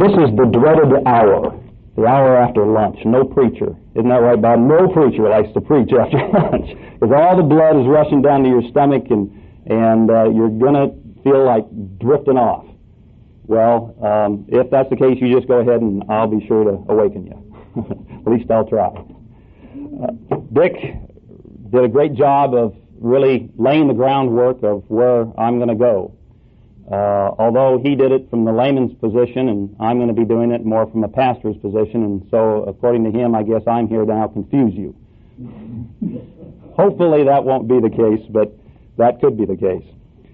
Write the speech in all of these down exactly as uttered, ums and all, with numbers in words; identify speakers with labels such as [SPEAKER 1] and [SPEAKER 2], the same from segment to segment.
[SPEAKER 1] this is the dreaded hour, the hour after lunch. No preacher. Isn't that right, Bob? No preacher likes to preach after lunch, because all the blood is rushing down to your stomach, and, and uh, you're going to feel like drifting off. Well, um, if that's the case, you just go ahead and I'll be sure to awaken you. At least I'll try. Uh, Dick did a great job of really laying the groundwork of where I'm going to go. Uh, although he did it from the layman's position, and I'm going to be doing it more from a pastor's position, and so according to him, I guess I'm here to now confuse you. Hopefully that won't be the case, but that could be the case.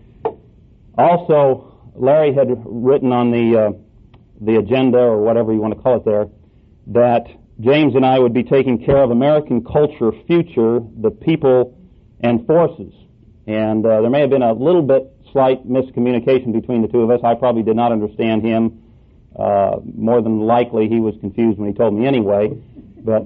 [SPEAKER 1] Also, Larry had written on the uh, the agenda, or whatever you want to call it there, that James and I would be taking care of American culture, future, the people, and forces. And uh, there may have been a little bit slight miscommunication between the two of us. I probably did not understand him. Uh, more than likely, he was confused when he told me anyway. But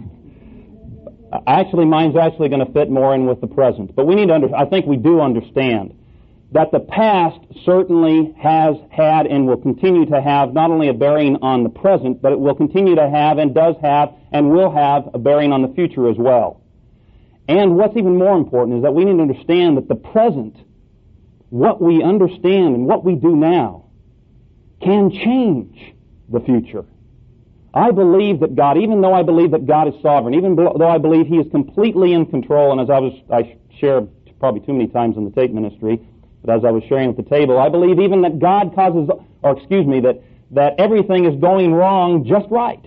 [SPEAKER 1] actually, mine's actually going to fit more in with the present. But we need to under- I think we do understand that the past certainly has had and will continue to have not only a bearing on the present, but it will continue to have and does have and will have a bearing on the future as well. And what's even more important is that we need to understand that the present, what we understand and what we do now, can change the future. I believe that God, even though I believe that God is sovereign, even though I believe He is completely in control, and as I was, I shared probably too many times in the tape ministry, but as I was sharing at the table, I believe even that God causes, or excuse me, that, that everything is going wrong just right.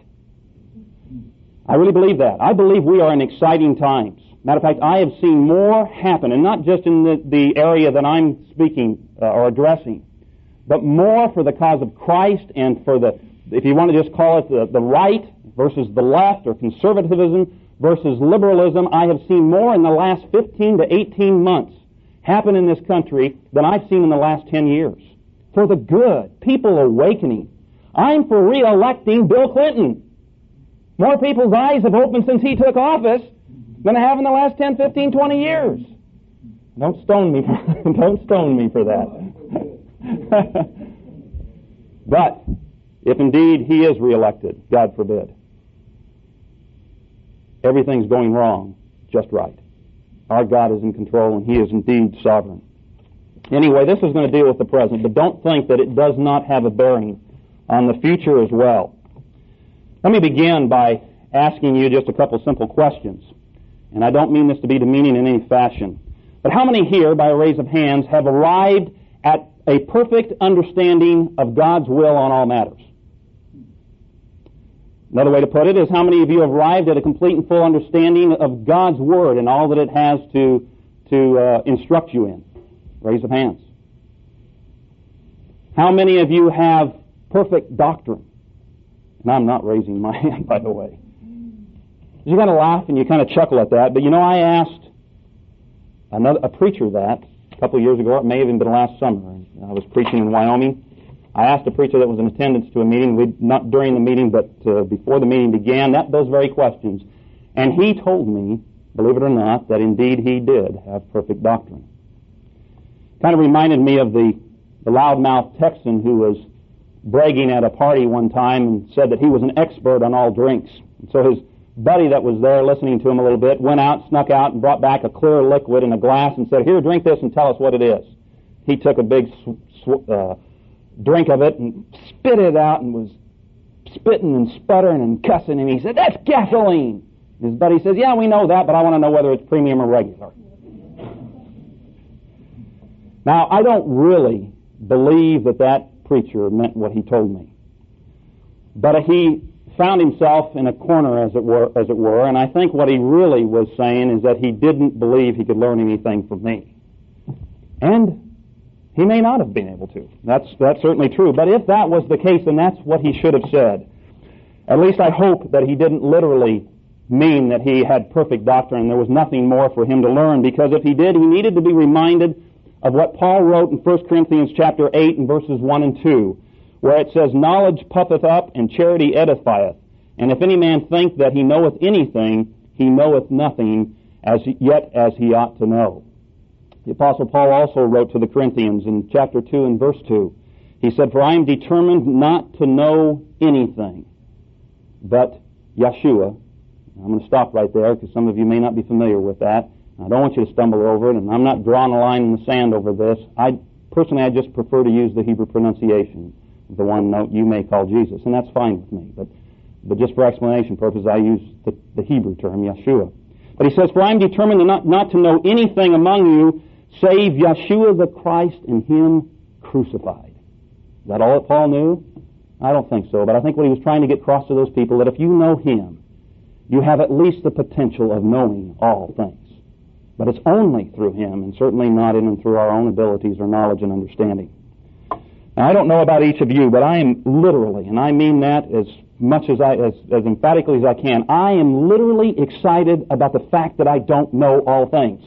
[SPEAKER 1] I really believe that. I believe we are in exciting times. Matter of fact, I have seen more happen, and not just in the, the area that I'm speaking uh, or addressing, but more for the cause of Christ and for the, if you want to just call it the, the right versus the left, or conservatism versus liberalism. I have seen more in the last fifteen to eighteen months happen in this country than I've seen in the last ten years. For the good. People awakening. I'm for re-electing Bill Clinton. More people's eyes have opened since he took office than I have in the last ten, fifteen, twenty years. Don't stone me for, don't stone me for that. But if indeed he is re-elected, God forbid, everything's going wrong just right. Our God is in control, and He is indeed sovereign. Anyway, this is going to deal with the present, but don't think that it does not have a bearing on the future as well. Let me begin by asking you just a couple simple questions. And I don't mean this to be demeaning in any fashion. But how many here, by a raise of hands, have arrived at a perfect understanding of God's will on all matters? Another way to put it is, how many of you have arrived at a complete and full understanding of God's Word and all that it has to, to uh, instruct you in? Raise of hands. How many of you have perfect doctrine? And I'm not raising my hand, by the way. You kind of laugh and you kind of chuckle at that, but you know, I asked another, a preacher that a couple of years ago, it may have even been last summer. I was preaching in Wyoming. I asked a preacher that was in attendance to a meeting, we, not during the meeting, but uh, before the meeting began, that, those very questions. And he told me, believe it or not, that indeed he did have perfect doctrine. Kind of reminded me of the, the loudmouth Texan who was bragging at a party one time and said that he was an expert on all drinks. And so his buddy that was there listening to him a little bit went out, snuck out, and brought back a clear liquid in a glass and said, "Here, drink this and tell us what it is." He took a big sw- sw- uh, drink of it and spit it out and was spitting and sputtering and cussing, and he said, "That's gasoline." And his buddy says, "Yeah, we know that, but I want to know whether it's premium or regular." Now, I don't really believe that that preacher meant what he told me. But he found himself in a corner, as it were, as it were, and I think what he really was saying is that he didn't believe he could learn anything from me. And he may not have been able to. That's, that's certainly true. But if that was the case, then that's what he should have said. At least I hope that he didn't literally mean that he had perfect doctrine and there was nothing more for him to learn, because if he did, he needed to be reminded of what Paul wrote in First Corinthians chapter eight and verses one and two, where it says, "Knowledge puffeth up, and charity edifieth. And if any man think that he knoweth anything, he knoweth nothing as yet as he ought to know." The Apostle Paul also wrote to the Corinthians in chapter two and verse two. He said, "For I am determined not to know anything but Yeshua." I'm going to stop right there because some of you may not be familiar with that. I don't want you to stumble over it, and I'm not drawing a line in the sand over this. I personally, I just prefer to use the Hebrew pronunciation, the one note you may call Jesus, and that's fine with me. But, but just for explanation purposes, I use the, the Hebrew term, Yeshua. But he says, "For I am determined to not, not to know anything among you save Yeshua the Christ and Him crucified." Is that all that Paul knew? I don't think so, but I think what he was trying to get across to those people, that if you know Him, you have at least the potential of knowing all things. But it's only through Him, and certainly not in and through our own abilities or knowledge and understanding. Now, I don't know about each of you, but I am literally, and I mean that as much as I, as, as emphatically as I can, I am literally excited about the fact that I don't know all things.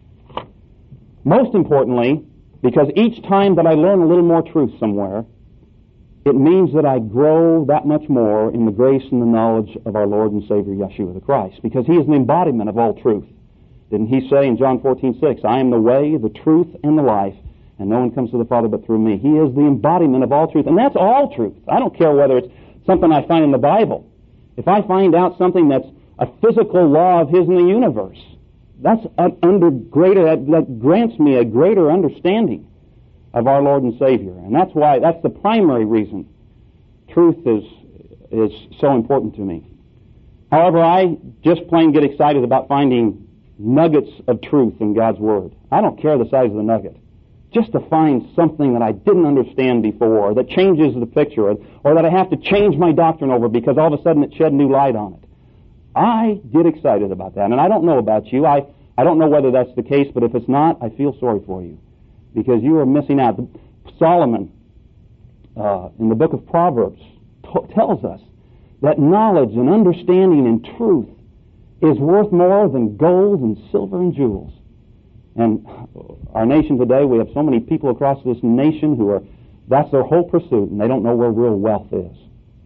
[SPEAKER 1] Most importantly, because each time that I learn a little more truth somewhere, it means that I grow that much more in the grace and the knowledge of our Lord and Savior Yeshua the Christ, because He is the embodiment of all truth. Didn't He say in John fourteen six, "I am the way, the truth, and the life, and no one comes to the Father but through me"? He is the embodiment of all truth, and that's all truth. I don't care whether it's something I find in the Bible. If I find out something that's a physical law of His in the universe, that's under greater, that, that grants me a greater understanding of our Lord and Savior. And that's why, that's the primary reason truth is, is so important to me. However, I just plain get excited about finding nuggets of truth in God's Word. I don't care the size of the nugget. Just to find something that I didn't understand before, that changes the picture, or, or that I have to change my doctrine over because all of a sudden it shed new light on it. I get excited about that. And I don't know about you. I, I don't know whether that's the case, but if it's not, I feel sorry for you, because you are missing out. Solomon, uh, in the book of Proverbs, t- tells us that knowledge and understanding and truth is worth more than gold and silver and jewels. And our nation today, we have so many people across this nation who are, that's their whole pursuit, and they don't know where real wealth is.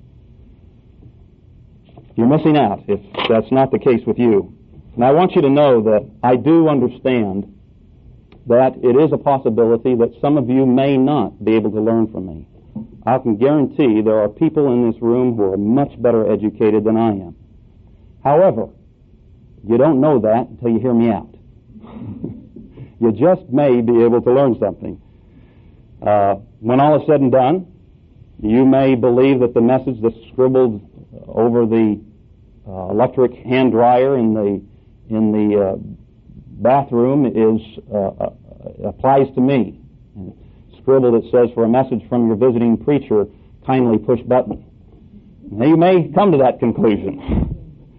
[SPEAKER 1] You're missing out if that's not the case with you. And I want you to know that I do understand that it is a possibility that some of you may not be able to learn from me. I can guarantee there are people in this room who are much better educated than I am. However, you don't know that until you hear me out. You just may be able to learn something. Uh, when all is said and done, you may believe that the message that's scribbled over the uh, electric hand dryer in the in the uh, bathroom is uh, uh, applies to me. And scribbled it says, "For a message from your visiting preacher, kindly push button." Now you may come to that conclusion.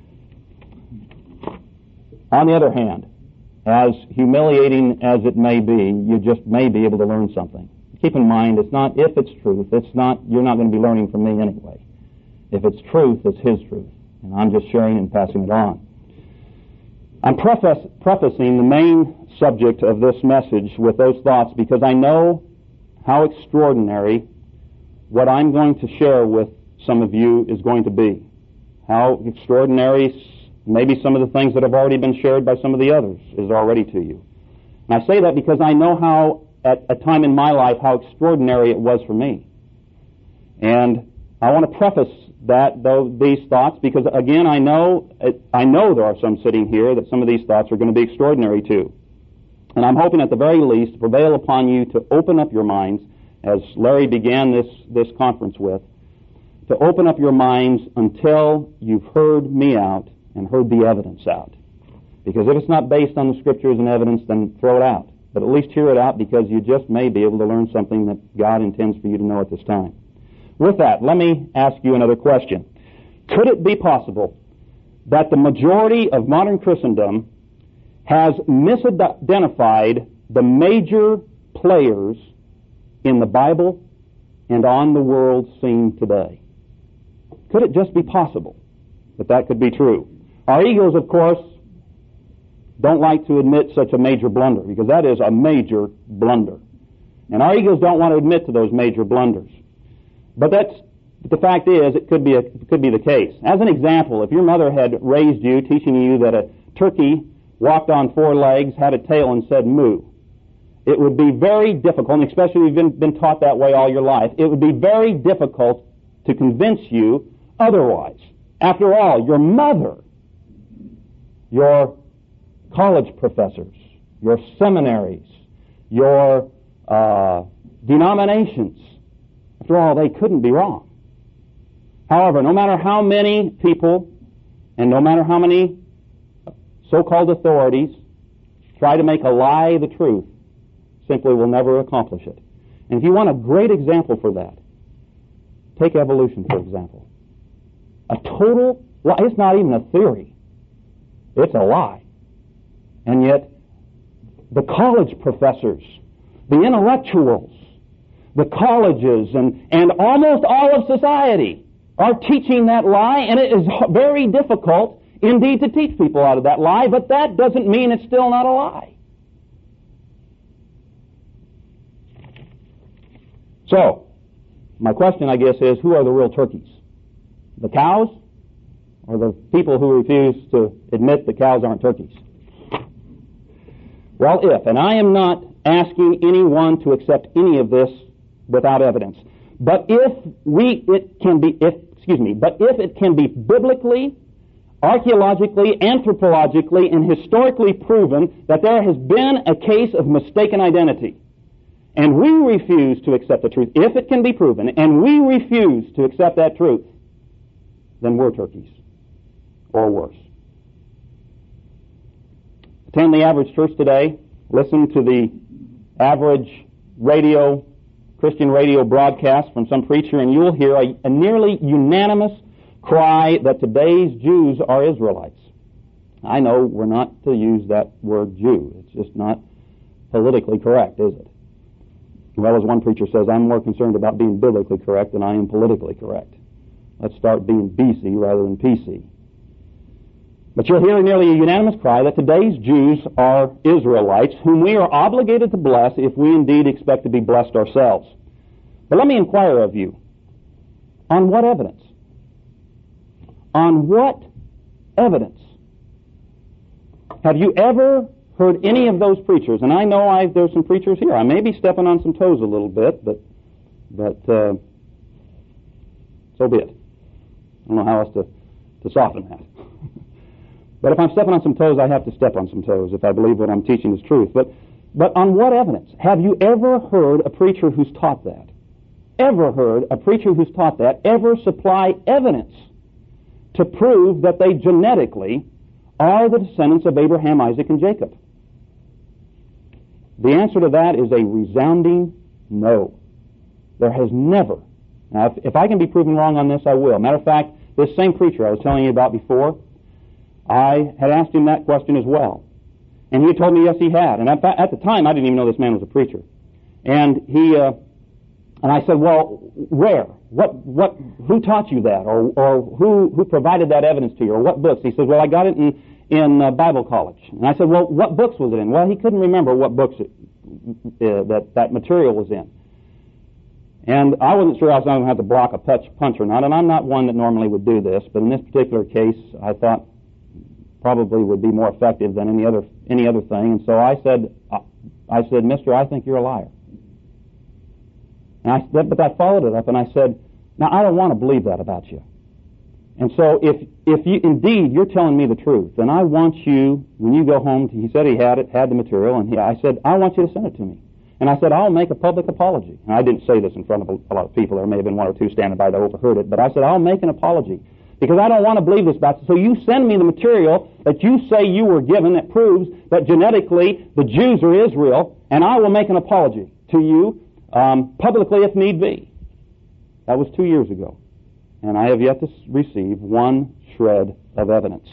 [SPEAKER 1] On the other hand, as humiliating as it may be, you just may be able to learn something. Keep in mind, it's not if it's truth. It's not, you're not going to be learning from me anyway. If it's truth, it's His truth. And I'm just sharing and passing it on. I'm preface, prefacing the main subject of this message with those thoughts because I know how extraordinary what I'm going to share with some of you is going to be. How extraordinary maybe some of the things that have already been shared by some of the others is already to you. And I say that because I know how, at a time in my life, how extraordinary it was for me. And I want to preface that, though, these thoughts, because again, I know, I know there are some sitting here that some of these thoughts are going to be extraordinary too. And I'm hoping at the very least to prevail upon you to open up your minds, as Larry began this, this conference with, to open up your minds until you've heard me out and heard the evidence out. Because if it's not based on the Scriptures and evidence, then throw it out. But at least hear it out, because you just may be able to learn something that God intends for you to know at this time. With that, let me ask you another question. Could it be possible that the majority of modern Christendom has misidentified the major players in the Bible and on the world scene today? Could it just be possible that that could be true? Our egos, of course, don't like to admit such a major blunder, because that is a major blunder. And our egos don't want to admit to those major blunders. But that's, the fact is, it could be a, it could be the case. As an example, if your mother had raised you, teaching you that a turkey walked on four legs, had a tail, and said moo, it would be very difficult, and especially if you've been, been taught that way all your life, it would be very difficult to convince you otherwise. After all, your mother, your college professors, your seminaries, your uh, denominations, after all, they couldn't be wrong. However, no matter how many people and no matter how many so-called authorities try to make a lie the truth, simply will never accomplish it. And if you want a great example for that, take evolution, for example. A total lie. It's not even a theory. It's a lie. And yet, the college professors, the intellectuals, the colleges, and, and almost all of society are teaching that lie, and it is very difficult indeed to teach people out of that lie, but that doesn't mean it's still not a lie. So, my question, I guess, is who are the real turkeys? The cows or the people who refuse to admit that cows aren't turkeys? Well, if, and I am not asking anyone to accept any of this without evidence, but if we, it can be, if, excuse me, but if it can be biblically, archaeologically, anthropologically, and historically proven that there has been a case of mistaken identity, and we refuse to accept the truth, if it can be proven, and we refuse to accept that truth, then we're turkeys, or worse. Attend the average church today, listen to the average radio, Christian radio broadcast from some preacher, and you'll hear a, a nearly unanimous cry that today's Jews are Israelites. I know we're not to use that word Jew. It's just not politically correct, is it? Well, as one preacher says, I'm more concerned about being biblically correct than I am politically correct. Let's start being B C rather than P C. But you'll hear nearly a unanimous cry that today's Jews are Israelites, whom we are obligated to bless if we indeed expect to be blessed ourselves. But let me inquire of you, on what evidence? On what evidence? Have you ever heard any of those preachers? And I know I, there's some preachers here. I may be stepping on some toes a little bit, but but uh, so be it. I don't know how else to, to soften that. But if I'm stepping on some toes, I have to step on some toes if I believe what I'm teaching is truth. But but on what evidence? Have you ever heard a preacher who's taught that? Ever heard a preacher who's taught that ever supply evidence to prove that they genetically are the descendants of Abraham, Isaac, and Jacob? The answer to that is a resounding no. There has never. Now, if, if I can be proven wrong on this, I will. Matter of fact, this same preacher I was telling you about before, I had asked him that question as well. And he told me yes, he had. And at, at the time, I didn't even know this man was a preacher. And he, uh, and I said, well, where? What, what, who taught you that? Or, or who, who provided that evidence to you? Or what books? He says, well, I got it in, in uh, Bible college. And I said, well, what books was it in? Well, he couldn't remember what books it, uh, that, that material was in. And I wasn't sure I was going to have to block a punch, punch or not. And I'm not one that normally would do this. But in this particular case, I thought probably would be more effective than any other any other thing. And so I said, I said, Mister, I think you're a liar. And I said, but I followed it up and I said, now I don't want to believe that about you. And so if if you indeed you're telling me the truth, then I want you, when you go home, he said he had it, had the material, and he, I said, I want you to send it to me. And I said, I'll make a public apology. And I didn't say this in front of a, a lot of people. There may have been one or two standing by that overheard it. But I said, I'll make an apology. Because I don't want to believe this about you. So you send me the material that you say you were given that proves that genetically the Jews are Israel, and I will make an apology to you um, publicly if need be. That was two years ago. And I have yet to receive one shred of evidence.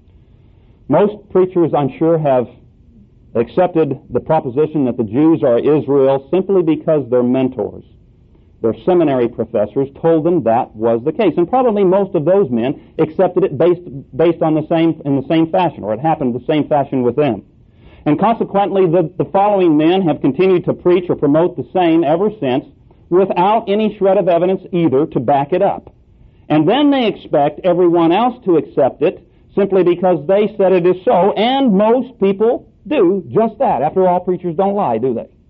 [SPEAKER 1] Most preachers, I'm sure, have accepted the proposition that the Jews are Israel simply because their mentors, their seminary professors, told them that was the case. And probably most of those men accepted it based based on the same in the same fashion, or it happened the same fashion with them. And consequently, the, the following men have continued to preach or promote the same ever since, without any shred of evidence either to back it up. And then they expect everyone else to accept it simply because they said it is so, and most people do just that. After all, preachers don't lie, do they?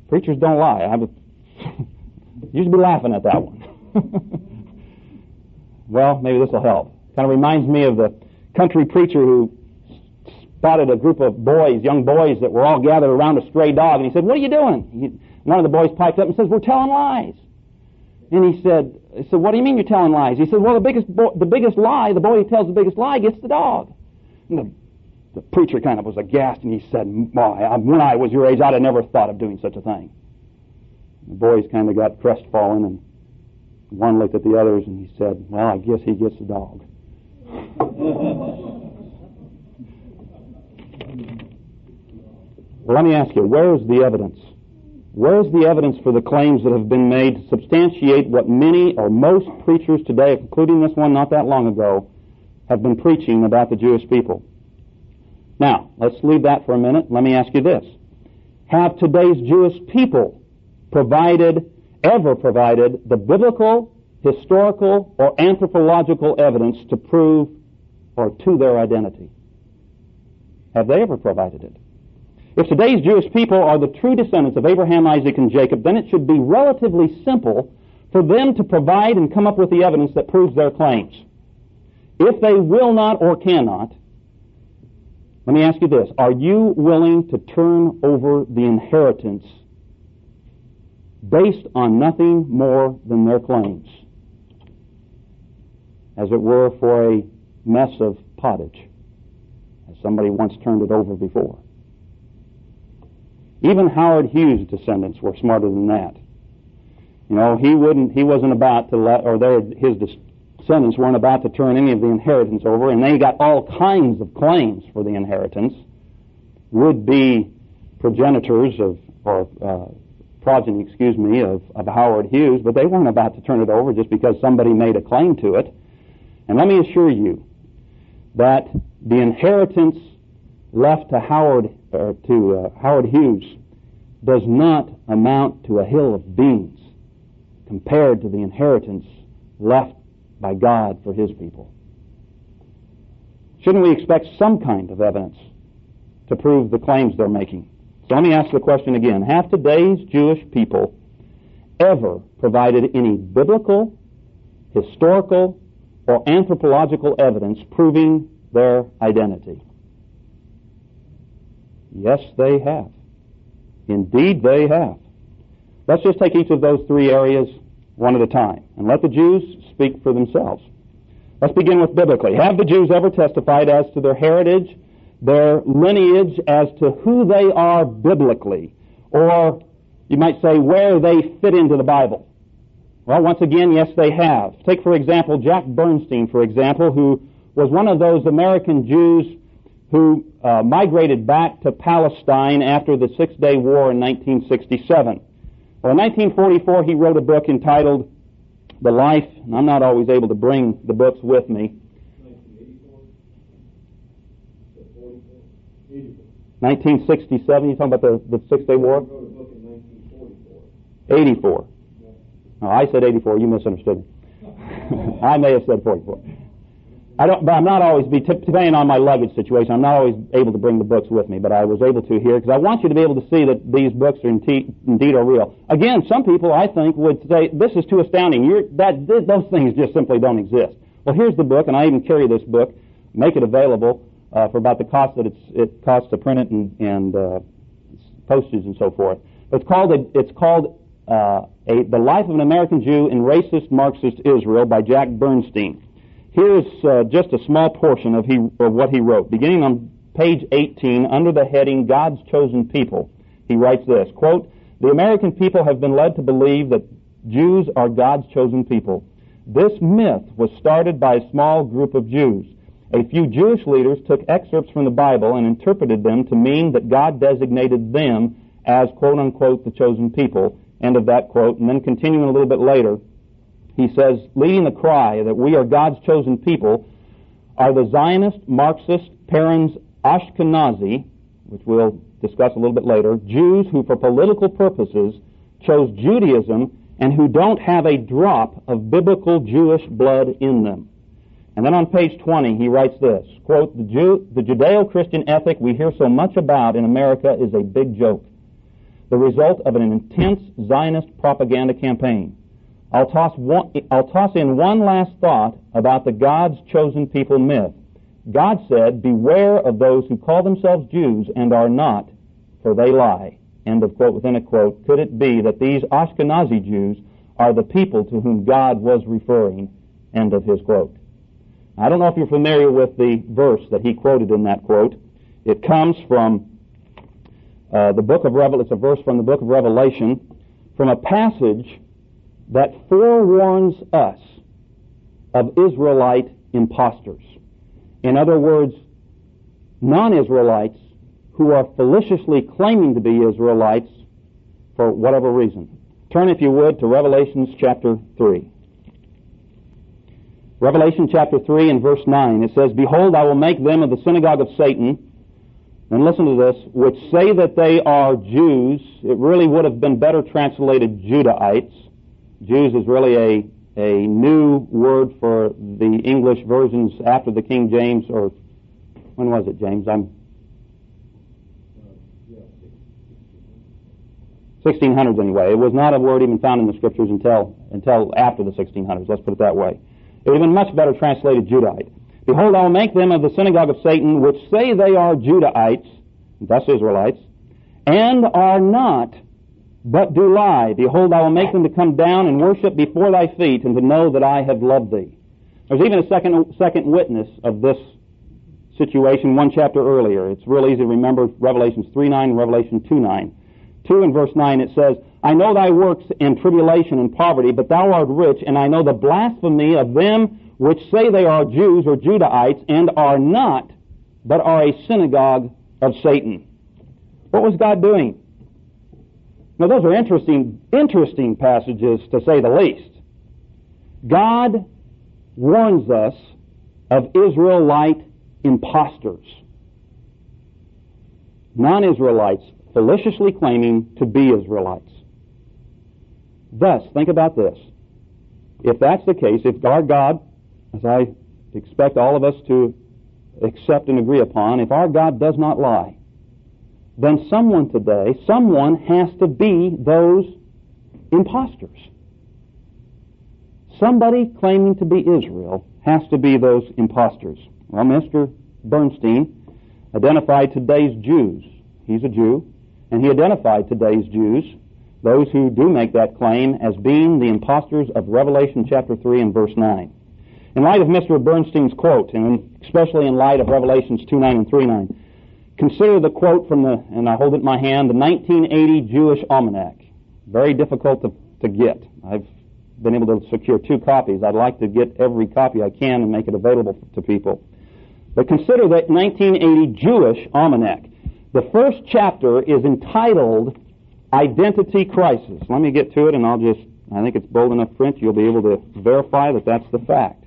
[SPEAKER 1] Preachers don't lie. I was you should be laughing at that one. Well, maybe this will help. Kind of reminds me of the country preacher who spotted a group of boys, young boys, that were all gathered around a stray dog, and he said, "What are you doing?" He, one of the boys piped up and says, "We're telling lies." And he said, he said, "What do you mean you're telling lies?" He said, "Well, the biggest bo- the biggest lie, the boy who tells the biggest lie gets the dog." And the, the preacher kind of was aghast, and he said, "My, I, when I was your age, I'd have never thought of doing such a thing." The boys kind of got crestfallen, and one looked at the others, and he said, "Well, I guess he gets the dog." Well, let me ask you, where's the evidence? Where's the evidence for the claims that have been made to substantiate what many or most preachers today, including this one not that long ago, have been preaching about the Jewish people? Now, let's leave that for a minute. Let me ask you this. Have today's Jewish people provided, ever provided, the biblical, historical, or anthropological evidence to prove or to their identity? Have they ever provided it? If today's Jewish people are the true descendants of Abraham, Isaac, and Jacob, then it should be relatively simple for them to provide and come up with the evidence that proves their claims. If they will not or cannot, let me ask you this. Are you willing to turn over the inheritance based on nothing more than their claims? As it were, for a mess of pottage, as somebody once turned it over before. Even Howard Hughes' descendants were smarter than that. You know, he wouldn't, he wasn't about to let, or their, his descendants weren't about to turn any of the inheritance over, and they got all kinds of claims for the inheritance. Would-be progenitors of, or uh, progeny, excuse me, of, of Howard Hughes, but they weren't about to turn it over just because somebody made a claim to it. And let me assure you that the inheritance left to Howard or to uh, Howard Hughes does not amount to a hill of beans compared to the inheritance left by God for His people. Shouldn't we expect some kind of evidence to prove the claims they're making? So let me ask the question again. Have today's Jewish people ever provided any biblical, historical, or anthropological evidence proving their identity? Yes, they have. Indeed, they have. Let's just take each of those three areas one at a time and let the Jews speak for themselves. Let's begin with biblically. Have the Jews ever testified as to their heritage, their lineage, as to who they are biblically? Or you might say where they fit into the Bible. Well, once again, yes, they have. Take, for example, Jack Bernstein, for example, who was one of those American Jews who uh, migrated back to Palestine after the Six-Day War in nineteen sixty-seven. Well, in nineteen forty-four, he wrote a book entitled The Life, and I'm not always able to bring the books with me. nineteen sixty-seven, you talking about the, the Six-Day War? He wrote a book in nineteen forty-four. eighty-four. No, I said eighty-four, you misunderstood me. I may have said forty-four. I don't, but I'm not always, be t- depending on my luggage situation, I'm not always able to bring the books with me, but I was able to here, because I want you to be able to see that these books are indeed, indeed are real. Again, some people, I think, would say, this is too astounding. You're, that, th- those things just simply don't exist. Well, here's the book, and I even carry this book, make it available uh, for about the cost that it's, it costs to print it and, and uh, postage and so forth. It's called, a, it's called uh, a, The Life of an American Jew in Racist Marxist Israel by Jack Bernstein. Here's uh, just a small portion of, he, of what he wrote. Beginning on page eighteen, under the heading, God's Chosen People, he writes this, quote, "The American people have been led to believe that Jews are God's chosen people. This myth was started by a small group of Jews. A few Jewish leaders took excerpts from the Bible and interpreted them to mean that God designated them as, quote unquote, the chosen people." End of that quote. And then continuing a little bit later, he says, leading the cry that we are God's chosen people are the Zionist, Marxist, Peretz Ashkenazi, which we'll discuss a little bit later, Jews who for political purposes chose Judaism and who don't have a drop of biblical Jewish blood in them. And then on page twenty, he writes this, quote, the, Jew, the Judeo-Christian ethic we hear so much about in America is a big joke. the result of an intense Zionist propaganda campaign. I'll toss, one, I'll toss in one last thought about the God's chosen people myth. God said, "Beware of those who call themselves Jews and are not, for they lie." End of quote within a quote. Could it be that these Ashkenazi Jews are the people to whom God was referring? End of his quote. I don't know if you're familiar with the verse that he quoted in that quote. It comes from uh, the book of Revelation. It's a verse from the book of Revelation, from a passage that forewarns us of Israelite impostors. In other words, non-Israelites who are felicitously claiming to be Israelites for whatever reason. Turn, if you would, to Revelation chapter three. Revelation chapter three and verse nine. It says, "Behold, I will make them of the synagogue of Satan," and listen to this, "which say that they are Jews." It really would have been better translated Judahites. Jews is really a, a new word for the English versions after the King James, or when was it, James? I'm sixteen hundreds anyway. It was not a word even found in the Scriptures until until after the sixteen hundreds, let's put it that way. It would have been much better translated Judahite. "Behold, I will make them of the synagogue of Satan, which say they are Judahites," thus Israelites, "and are not, but do lie. Behold, I will make them to come down and worship before thy feet, and to know that I have loved thee." There's even a second, second witness of this situation one chapter earlier. It's real easy to remember Revelations three nine and Revelation two nine. two and verse nine, it says, "I know thy works in tribulation and poverty, but thou art rich, and I know the blasphemy of them which say they are Jews or Judahites, and are not, but are a synagogue of Satan." What was God doing? Now, those are interesting, interesting passages, to say the least. God warns us of Israelite impostors, non-Israelites felicitously claiming to be Israelites. Thus, think about this. If that's the case, if our God, as I expect all of us to accept and agree upon, if our God does not lie, then someone today, someone has to be those impostors. Somebody claiming to be Israel has to be those impostors. Well, Mister Bernstein identified today's Jews. He's a Jew, and he identified today's Jews, those who do make that claim, as being the impostors of Revelation chapter three and verse nine. In light of Mister Bernstein's quote, and especially in light of Revelations two nine and three nine, consider the quote from the, and I hold it in my hand, the nineteen eighty Jewish Almanac. Very difficult to, to get. I've been able to secure two copies. I'd like to get every copy I can and make it available to people. But consider that nineteen eighty Jewish Almanac. The first chapter is entitled Identity Crisis. Let me get to it, and I'll just, I think it's bold enough print, you'll be able to verify that that's the fact.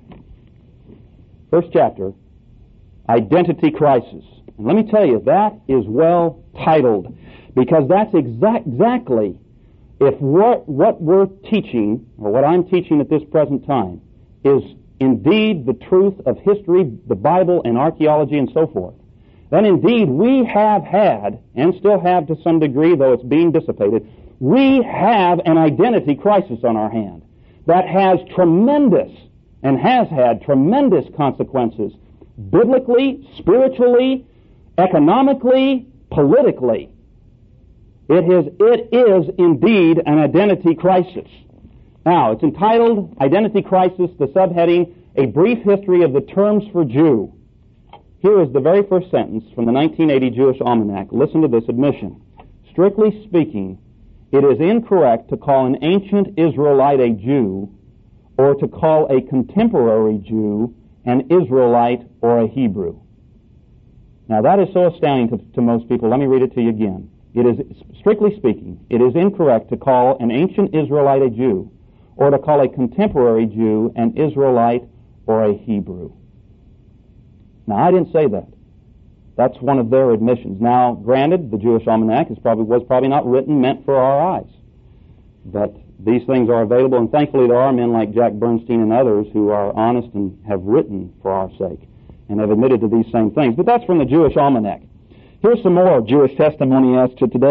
[SPEAKER 1] First chapter, Identity Crisis. And let me tell you, that is well titled, because that's exact, exactly if what, what we're teaching, or what I'm teaching at this present time, is indeed the truth of history, the Bible, and archaeology, and so forth, then indeed we have had, and still have to some degree, though it's being dissipated, we have an identity crisis on our hand that has tremendous, and has had tremendous consequences, biblically, spiritually, economically, politically. It is, it is indeed an identity crisis. Now, it's entitled Identity Crisis, the subheading, A Brief History of the Terms for Jew. Here is the very first sentence from the nineteen eighty Jewish Almanac. Listen to this admission. Strictly speaking, it is incorrect to call an ancient Israelite a Jew, or to call a contemporary Jew an Israelite or a Hebrew. Now that is so astounding to, to most people. Let me read it to you again. It is, strictly speaking, it is incorrect to call an ancient Israelite a Jew, or to call a contemporary Jew an Israelite or a Hebrew. Now, I didn't say that. That's one of their admissions. Now, granted, the Jewish Almanac is probably, was probably not written meant for our eyes. But these things are available, and thankfully there are men like Jack Bernstein and others who are honest and have written for our sake and have admitted to these same things. But that's from the Jewish Almanac. Here's some more Jewish testimony as to today's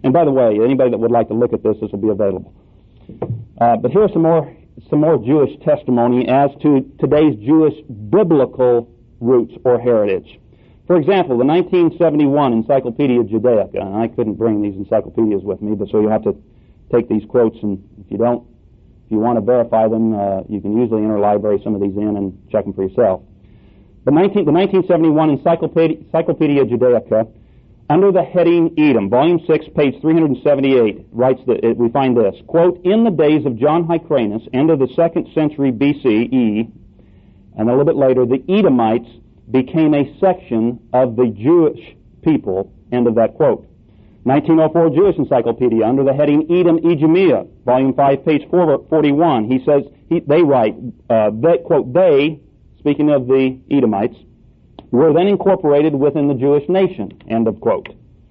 [SPEAKER 1] And by the way, anybody that would like to look at this, this will be available. Uh, but here's some more some more Jewish testimony as to today's Jewish biblical roots or heritage. For example, the nineteen seventy-one Encyclopedia Judaica, and I couldn't bring these encyclopedias with me, but so you have to take these quotes, and if you don't, if you want to verify them, uh, you can usually interlibrary some of these in and check them for yourself. The, nineteen, the nineteen seventy-one Encyclopedia, Encyclopedia Judaica, under the heading Edom, Volume six, page three seventy-eight, writes that it, we find this, quote, in the days of John Hyrcanus, end of the second century B C E, and a little bit later, the Edomites became a section of the Jewish people, end of that quote. nineteen oh four Jewish Encyclopedia, under the heading Edom Egemia, Volume five, page four forty-one, he says, he, they write, uh, they, quote, they, speaking of the Edomites, were then incorporated within the Jewish nation, end of quote.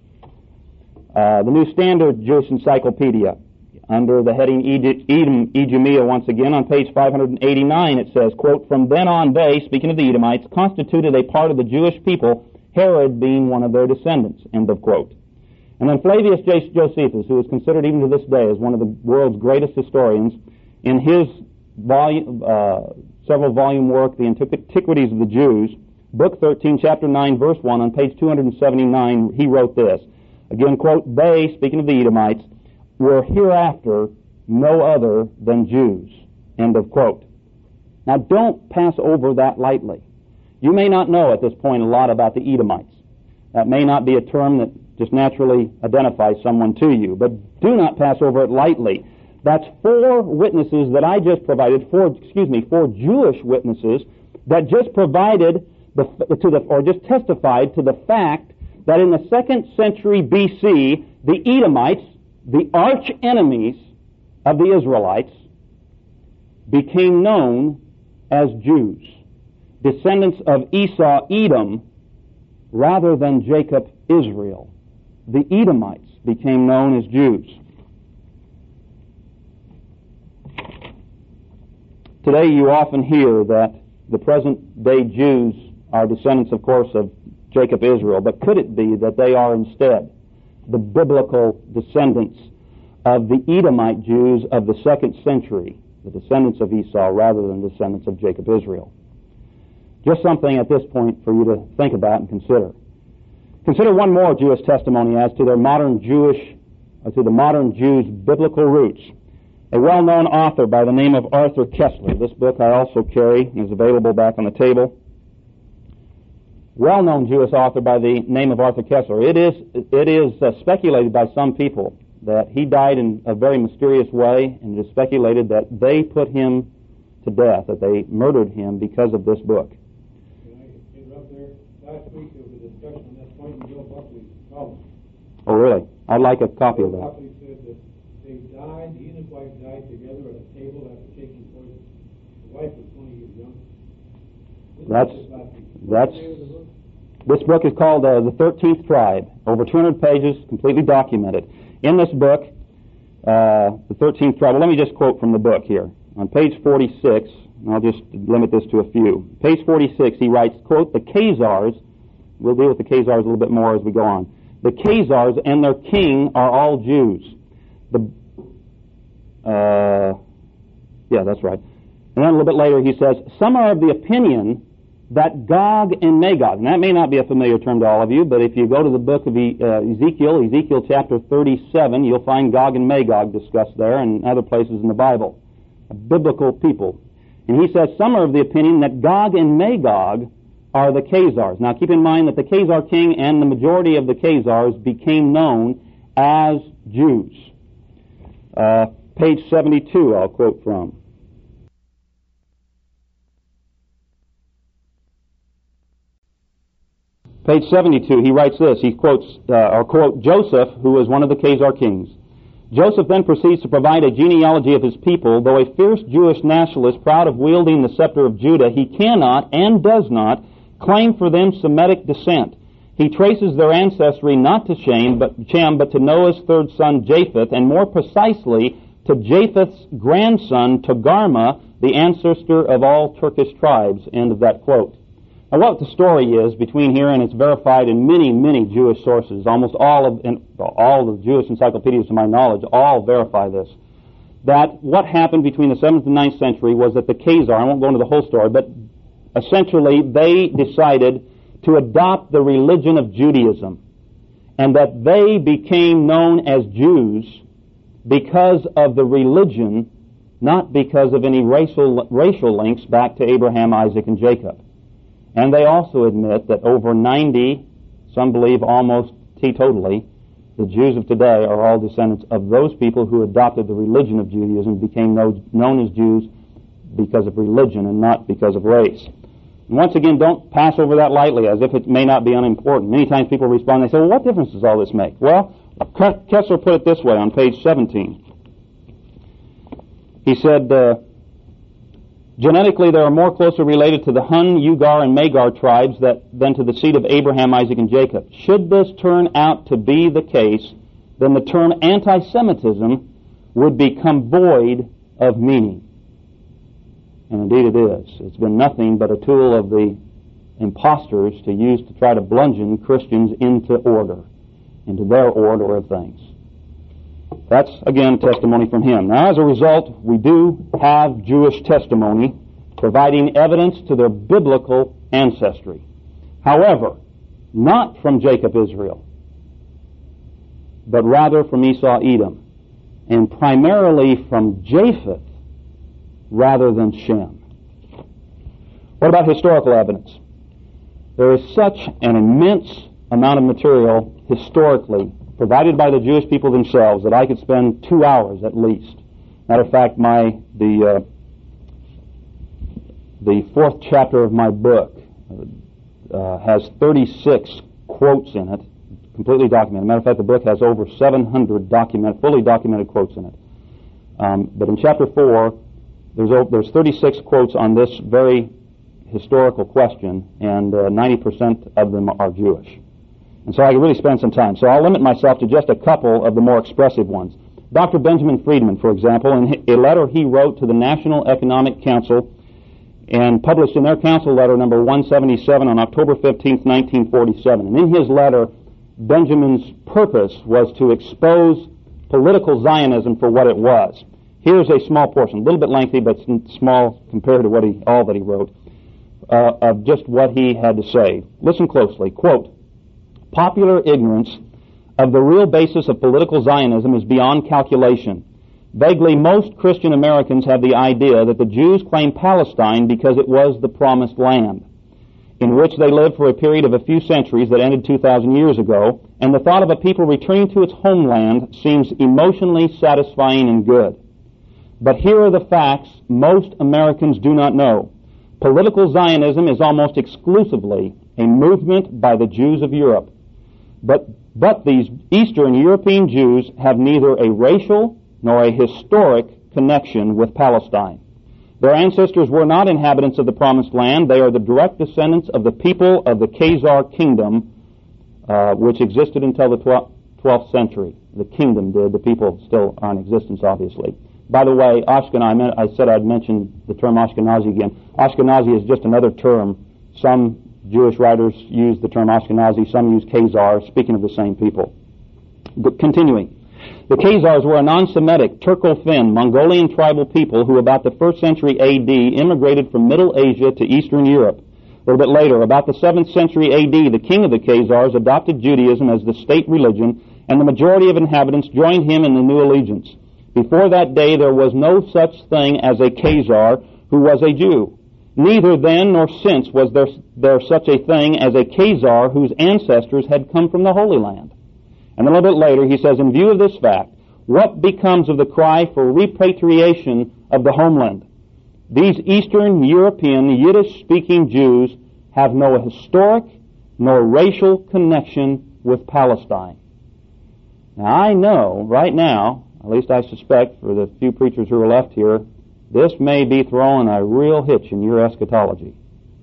[SPEAKER 1] Uh, the New Standard Jewish Encyclopedia, under the heading Edom Egemia, once again, on page five eighty-nine, it says, quote, from then on they, speaking of the Edomites, constituted a part of the Jewish people, Herod being one of their descendants, end of quote. And then Flavius Josephus, who is considered even to this day as one of the world's greatest historians, in his volume, uh, several volume work, The Antiquities of the Jews, Book thirteen, Chapter nine, Verse one, on page two seventy-nine, he wrote this. Again, quote, they, speaking of the Edomites, were hereafter no other than Jews, end of quote. Now, don't pass over that lightly. You may not know at this point a lot about the Edomites. That may not be a term that just naturally identifies someone to you, but do not pass over it lightly. That's four witnesses that I just provided, four, excuse me, four Jewish witnesses that just provided the, to the, or just testified to the fact that in the second century B C, the Edomites, the arch enemies of the Israelites, became known as Jews, descendants of Esau, Edom, rather than Jacob, Israel. The Edomites became known as Jews. Today you often hear that the present-day Jews are descendants, of course, of Jacob, Israel, but could it be that they are instead the biblical descendants of the Edomite Jews of the second century, the descendants of Esau rather than descendants of Jacob, Israel? Just something at this point for you to think about and consider. Consider one more Jewish testimony as to their modern Jewish, uh, to the modern Jews' biblical roots. A well-known author by the name of Arthur Koestler. This book I also carry and is available back on the table. Well-known Jewish author by the name of Arthur Koestler. It is, it is uh, speculated by some people that he died in a very mysterious way, and it is speculated that they put him to death, that they murdered him because of this book.
[SPEAKER 2] Can I interrupt there? Last week there was a discussion on that point in Bill Buckley's column.
[SPEAKER 1] Oh, really? I'd like a copy of that.
[SPEAKER 2] Buckley said that they died, he and his wife died together at a table after taking poison. The wife was twenty years young.
[SPEAKER 1] That's, that's, this book is called uh, The thirteenth Tribe. Over two hundred pages, completely documented. In this book, uh, The thirteenth Tribe, well, let me just quote from the book here. On page forty-six, and I'll just limit this to a few. Page forty-six, he writes, quote, the Khazars, we'll deal with the Khazars a little bit more as we go on. The Khazars and their king are all Jews. The, uh, yeah, that's right. And then a little bit later he says, some are of the opinion that Gog and Magog, and that may not be a familiar term to all of you, but if you go to the book of e- uh, Ezekiel, Ezekiel chapter thirty-seven, you'll find Gog and Magog discussed there and other places in the Bible. A biblical people. And he says some are of the opinion that Gog and Magog are the Khazars. Now keep in mind that the Khazar king and the majority of the Khazars became known as Jews. Uh, page seventy-two, I'll quote from. Page seventy-two, he writes this. He quotes, uh, or quote, Joseph, who was one of the Khazar kings. Joseph then proceeds to provide a genealogy of his people. Though a fierce Jewish nationalist proud of wielding the scepter of Judah, he cannot and does not claim for them Semitic descent. He traces their ancestry not to Shem, but, Shem, but to Noah's third son Japheth, and more precisely to Japheth's grandson Togarmah, the ancestor of all Turkish tribes. End of that quote. Now, what the story is between here, and it's verified in many, many Jewish sources, almost all of in, all of the Jewish encyclopedias, to my knowledge, all verify this, that what happened between the seventh and ninth century was that the Khazar, I won't go into the whole story, but essentially they decided to adopt the religion of Judaism, and that they became known as Jews because of the religion, not because of any racial racial links back to Abraham, Isaac, and Jacob. And they also admit that over ninety, some believe almost teetotally, the Jews of today are all descendants of those people who adopted the religion of Judaism, became known as Jews because of religion and not because of race. And once again, don't pass over that lightly as if it may not be unimportant. Many times people respond, they say, well, what difference does all this make? Well, Kessler put it this way on page seventeen. He said, uh, genetically, they are more closely related to the Hun, Ugar, and Magar tribes that, than to the seed of Abraham, Isaac, and Jacob. Should this turn out to be the case, then the term anti-Semitism would become void of meaning. And indeed it is. It's been nothing but a tool of the impostors to use to try to bludgeon Christians into order, into their order of things. That's, again, testimony from him. Now, as a result, we do have Jewish testimony providing evidence to their biblical ancestry. However, not from Jacob Israel, but rather from Esau Edom, and primarily from Japheth rather than Shem. What about historical evidence? There is such an immense amount of material historically provided by the Jewish people themselves that I could spend two hours at least. Matter of fact, my the uh, the fourth chapter of my book uh, has thirty-six quotes in it, completely documented. Matter of fact, the book has over seven hundred document, fully documented quotes in it. Um, but in chapter four, there's there's thirty-six quotes on this very historical question, and uh, ninety percent of them are Jewish. And so I could really spend some time. So I'll limit myself to just a couple of the more expressive ones. Doctor Benjamin Friedman, for example, in a letter he wrote to the National Economic Council and published in their council letter number one seventy-seven on October fifteenth, nineteen forty-seven. And in his letter, Benjamin's purpose was to expose political Zionism for what it was. Here's a small portion, a little bit lengthy, but small compared to what he, all that he wrote, uh, of just what he had to say. Listen closely. Quote, popular ignorance of the real basis of political Zionism is beyond calculation. Vaguely, most Christian Americans have the idea that the Jews claimed Palestine because it was the promised land, in which they lived for a period of a few centuries that ended two thousand years ago, and the thought of a people returning to its homeland seems emotionally satisfying and good. But here are the facts most Americans do not know. Political Zionism is almost exclusively a movement by the Jews of Europe. But, but these Eastern European Jews have neither a racial nor a historic connection with Palestine. Their ancestors were not inhabitants of the Promised Land. They are the direct descendants of the people of the Khazar kingdom, uh, which existed until the twelfth century. The kingdom did. The people still are in existence, obviously. By the way, Ashkenazi, I said I'd mention the term Ashkenazi again. Ashkenazi is just another term. Some Jewish writers use the term Ashkenazi, some use Khazar, speaking of the same people. But continuing. The Khazars were a non-Semitic, Turco-Finn, Mongolian tribal people who about the first century A D immigrated from Middle Asia to Eastern Europe. A little bit later, about the seventh century A D, the king of the Khazars adopted Judaism as the state religion, and the majority of inhabitants joined him in the new allegiance. Before that day, there was no such thing as a Khazar who was a Jew. Neither then nor since was there, there such a thing as a Khazar whose ancestors had come from the Holy Land. And a little bit later, he says, in view of this fact, what becomes of the cry for repatriation of the homeland? These Eastern European Yiddish-speaking Jews have no historic nor racial connection with Palestine. Now, I know right now, at least I suspect for the few preachers who are left here, this may be throwing a real hitch in your eschatology.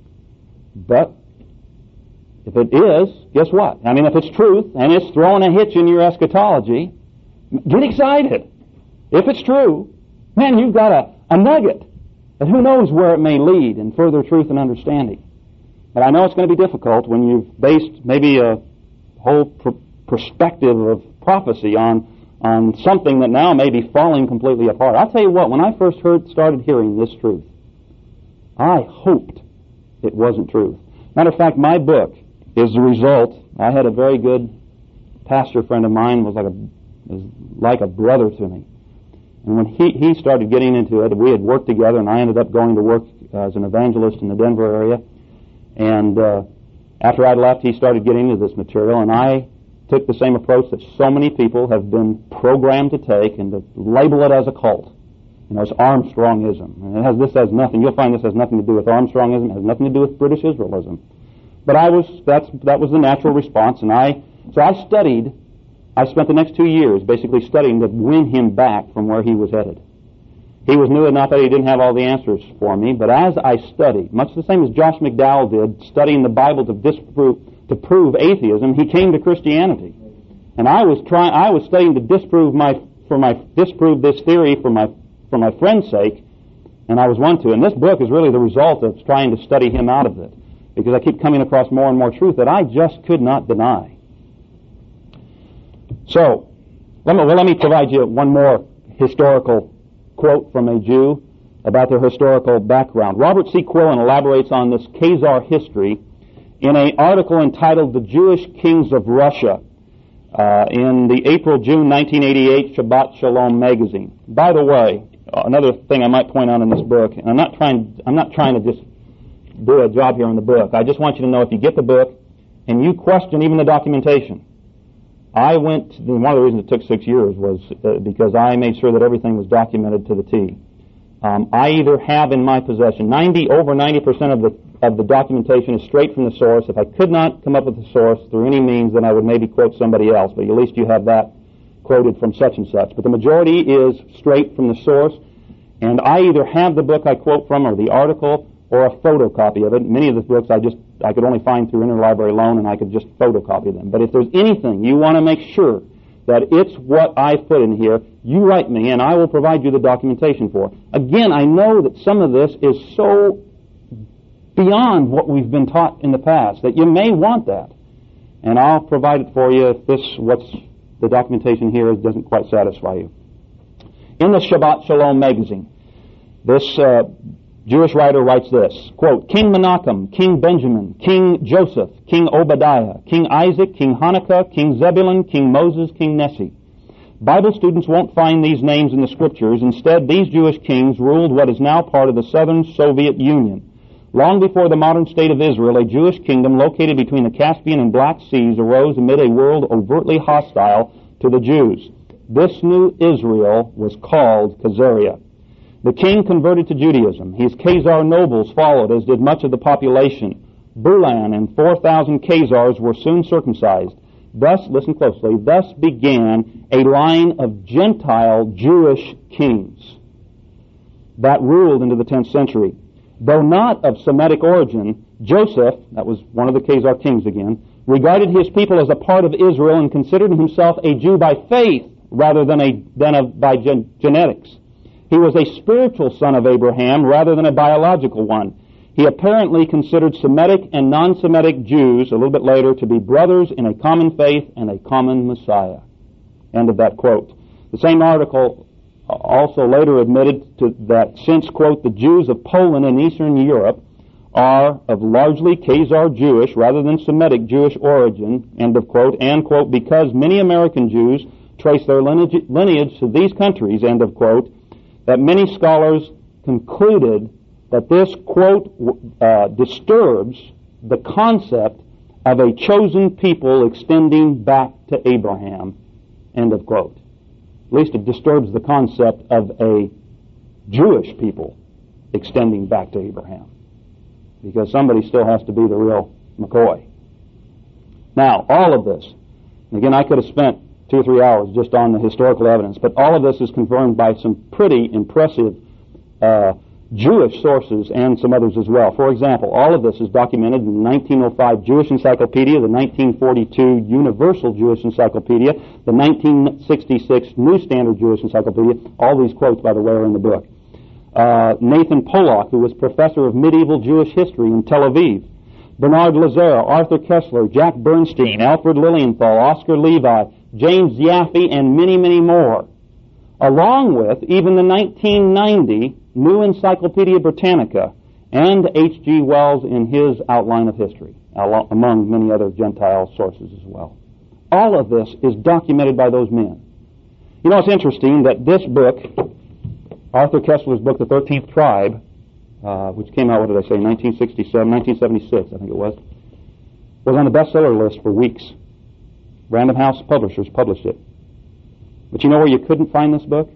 [SPEAKER 1] But if it is, guess what? I mean, if it's truth and it's throwing a hitch in your eschatology, get excited. If it's true, man, you've got a, a nugget. And who knows where it may lead in further truth and understanding. But I know it's going to be difficult when you've based maybe a whole pr- perspective of prophecy on on something that now may be falling completely apart. I'll tell you what, when I first heard, started hearing this truth, I hoped it wasn't truth. Matter of fact, my book is the result. I had a very good pastor friend of mine, was like a was like a brother to me. And when he, he started getting into it, we had worked together, and I ended up going to work as an evangelist in the Denver area. And uh, after I left, he started getting into this material, and I took the same approach that so many people have been programmed to take and to label it as a cult. You know, it's Armstrongism. And it has, this has nothing, you'll find this has nothing to do with Armstrongism, it has nothing to do with British Israelism. But I was, that's, that was the natural response, and I, so I studied, I spent the next two years basically studying to win him back from where he was headed. He was new enough that he didn't have all the answers for me, but as I studied, much the same as Josh McDowell did, studying the Bible to disprove, to prove atheism, he came to Christianity. And I was trying, I was studying to disprove my, for my, disprove this theory for my, for my friend's sake, and I was one to. And this book is really the result of trying to study him out of it, because I keep coming across more and more truth that I just could not deny. So, let me, well, let me provide you one more historical quote from a Jew about their historical background. Robert C. Quillen elaborates on this Khazar history in an article entitled The Jewish Kings of Russia uh, in the April-June nineteen eighty-eight Shabbat Shalom magazine. By the way, another thing I might point out in this book, and I'm not trying, I'm not trying to just do a job here on the book. I just want you to know if you get the book and you question even the documentation. I went, one of the reasons it took six years was uh, because I made sure that everything was documented to the T. Um, I either have in my possession ninety over ninety percent of the of the documentation is straight from the source. If I could not come up with the source through any means, then I would maybe quote somebody else, but at least you have that quoted from such and such. But the majority is straight from the source, and I either have the book I quote from or the article or a photocopy of it. Many of the books I just I could only find through interlibrary loan, and I could just photocopy them. But if there's anything you want to make sure that it's what I've put in here, you write me, and I will provide you the documentation for it. Again, I know that some of this is so beyond what we've been taught in the past that you may want that, and I'll provide it for you if this, what's the documentation here doesn't quite satisfy you. In the Shabbat Shalom magazine, this uh, Jewish writer writes this, quote, King Menachem, King Benjamin, King Joseph, King Obadiah, King Isaac, King Hanukkah, King Zebulun, King Moses, King Nessie. Bible students won't find these names in the Scriptures. Instead, these Jewish kings ruled what is now part of the Southern Soviet Union. Long before the modern state of Israel, a Jewish kingdom located between the Caspian and Black Seas arose amid a world overtly hostile to the Jews. This new Israel was called Khazaria. The king converted to Judaism. His Khazar nobles followed, as did much of the population. Bulan and four thousand Khazars were soon circumcised. Thus, listen closely, thus began a line of Gentile Jewish kings that ruled into the tenth century. Though not of Semitic origin, Joseph, that was one of the Khazar kings again, regarded his people as a part of Israel and considered himself a Jew by faith rather than a than a, by gen- genetics. He was a spiritual son of Abraham rather than a biological one. He apparently considered Semitic and non-Semitic Jews, a little bit later, to be brothers in a common faith and a common Messiah. End of that quote. The same article also later admitted to that since, quote, the Jews of Poland and Eastern Europe are of largely Khazar Jewish rather than Semitic Jewish origin, end of quote, and, quote, because many American Jews trace their lineage, lineage to these countries, end of quote, that many scholars concluded that this, quote, uh, disturbs the concept of a chosen people extending back to Abraham, end of quote. At least it disturbs the concept of a Jewish people extending back to Abraham, because somebody still has to be the real McCoy. Now, all of this, and again, I could have spent two or three hours just on the historical evidence, but all of this is confirmed by some pretty impressive uh, Jewish sources and some others as well. For example, all of this is documented in the nineteen oh five Jewish Encyclopedia, the nineteen forty-two Universal Jewish Encyclopedia, the nineteen sixty-six New Standard Jewish Encyclopedia. All these quotes, by the way, are in the book. Uh, Nathan Pollock, who was professor of medieval Jewish history in Tel Aviv, Bernard Lazare, Arthur Kessler, Jack Bernstein, Alfred Lilienthal, Oscar Levi, James Yaffe, and many, many more, along with even the nineteen ninety New Encyclopedia Britannica and H G Wells in his Outline of History, among many other Gentile sources as well. All of this is documented by those men. You know, it's interesting that this book, Arthur Kessler's book, The Thirteenth Tribe, uh, which came out, what did I say, nineteen sixty-seven, nineteen seventy-six, I think it was, was on the bestseller list for weeks. Random House Publishers published it. But you know where you couldn't find this book?